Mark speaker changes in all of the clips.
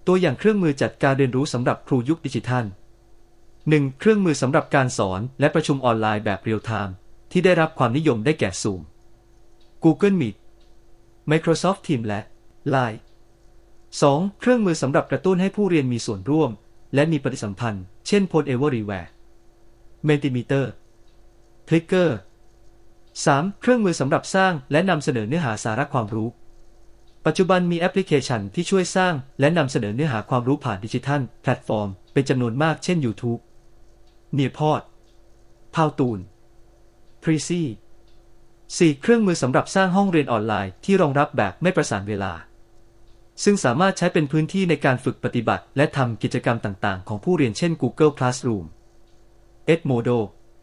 Speaker 1: ตัวอย่างเครื่องมือจัดการเรียนรู้สำหรับครูยุคดิจิทัล 1. เครื่องมือสำหรับการสอนและประชุมออนไลน์แบบเรียลไทม์ที่ได้รับความนิยมได้แก่ Zoom Google Meet Microsoft Teams และ Line 2. เครื่องมือสำหรับกระตุ้นให้ผู้เรียนมีส่วนร่วมและมีปฏิสัมพันธ์ เช่น Pod Everywhere Mentimeter Clicker 3. เครื่องมือสำหรับสร้างและนำเสนอเนื้อหาสาระความรู้ปัจจุบันมีแอปพลิเคชันที่ช่วยสร้างและนำเสนอเนื้อหาความรู้ผ่านดิจิทัลแพลตฟอร์มเป็นจำนวนมากเช่น YouTube Nearpod Powtoon Prezi 4. เครื่องมือสำหรับสร้างห้องเรียนออนไลน์ที่รองรับแบบไม่ประสานเวลาซึ่งสามารถใช้เป็นพื้นที่ในการฝึกปฏิบัติและทำกิจกรรมต่างๆของผู้เรียนเช่น Google Classroom Edmodo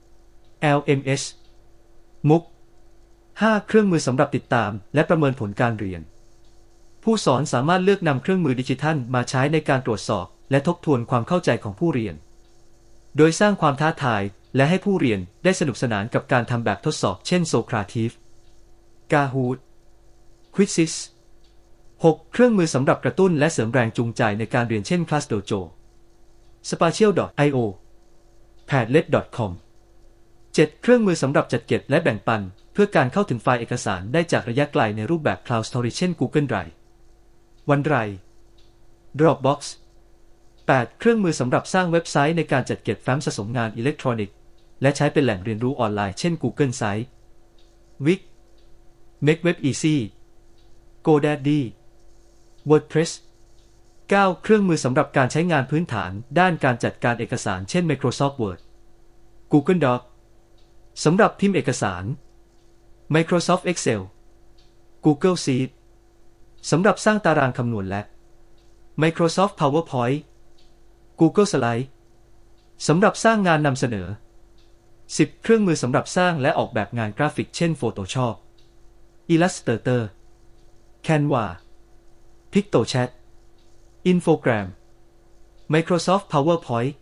Speaker 1: LMS MOOC 5. เครื่องมือสำหรับติดตามและประเมินผลการเรียนผู้สอนสามารถเลือกนำเครื่องมือดิจิทัลมาใช้ในการตรวจสอบและทบทวนความเข้าใจของผู้เรียนโดยสร้างความท้าทายและให้ผู้เรียนได้สนุกสนานกับการทำแบบทดสอบเช่น Socrative Kahoot Quizzes 6. เครื่องมือสำหรับกระตุ้นและเสริมแรงจูงใจในการเรียนเช่น ClassDojo Spatial.io Padlet.com 7. เครื่องมือสำหรับจัดเก็บและแบ่งปันเพื่อการเข้าถึงไฟล์เอกสารได้จากระยะไกลในรูปแบบ Cloud Storage เช่น Google Drive OneDrive Dropbox 8. เครื่องมือสำหรับสร้างเว็บไซต์ในการจัดเก็บแฟ้มสะสมงานอิเล็กทรอนิกส์และใช้เป็นแหล่งเรียนรู้ออนไลน์เช่น Google Sites Wix Make Web Easy GoDaddy WordPress 9. เครื่องมือสำหรับการใช้งานพื้นฐานด้านการจัดการเอกสารเช่น Microsoft Word Google Docs สำหรับพิมพ์เอกสาร Microsoft Excel Google Sheets สำหรับสร้างตารางคำนวณและ Microsoft PowerPoint Google Slides สำหรับสร้างงานนำเสนอ 10. เครื่องมือสำหรับสร้างและออกแบบงานกราฟิกเช่น Photoshop Illustrator Canva PictoChat Infogram Microsoft PowerPoint